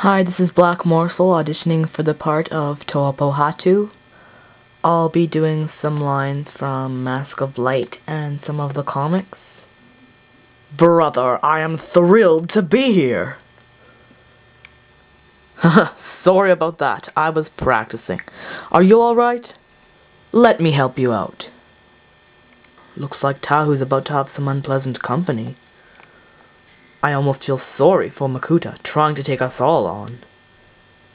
Hi, this is Black Morsel auditioning for the part of Toapohatu. I'll be doing some lines from Mask of Light and some of the comics. Brother, I am thrilled to be here! Sorry about that, I was practicing. Are you alright? Let me help you out. Looks like Tahu's about to have some unpleasant company. I almost feel sorry for Makuta trying to take us all on.